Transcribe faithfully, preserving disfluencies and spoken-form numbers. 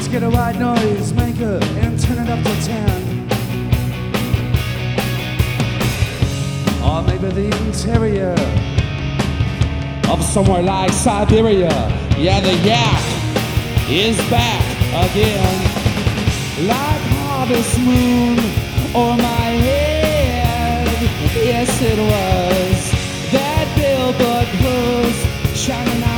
Just get a white noise maker and turn it up to ten. Or maybe the interior of somewhere like Siberia. Yeah, the yak is back again. Like harvest moon o'er my head. Yes, it was that billboard post shining out